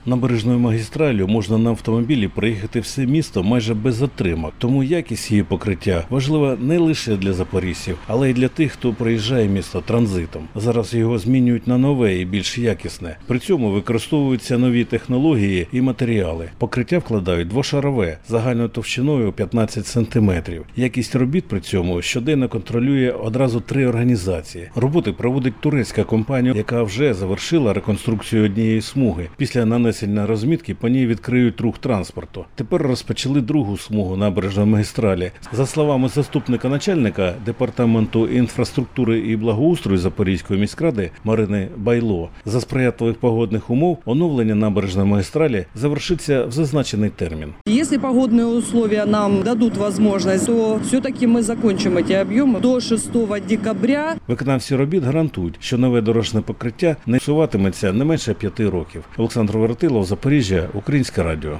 Набережною магістраллю можна на автомобілі проїхати все місто майже без затримок, тому якість її покриття важлива не лише для запоріжців, але й для тих, хто проїжджає місто транзитом. Зараз його змінюють на нове і більш якісне. При цьому використовуються нові технології і матеріали. Покриття вкладають двошарове, загальною товщиною 15 см. Якість робіт при цьому щоденно контролює одразу 3 організації. Роботи проводить турецька компанія, яка вже завершила реконструкцію однієї смуги. Після нанесення розмітки по ній відкриють рух транспорту. Тепер розпочали другу смугу набережної магістралі. За словами заступника начальника департаменту інфраструктури і благоустрою Запорізької міськради Марини Байло, за сприятливих погодних умов оновлення набережної магістралі завершиться в зазначений термін. Если погодные условия нам дадут возможность, то все-таки мы закончим эти объемы до 6 декабря. Виконавці робіт гарантують, що нове дорожне покриття не псуватиметься не менше 5 років. Олександр Воротилов, Запоріжжя, Українське радіо.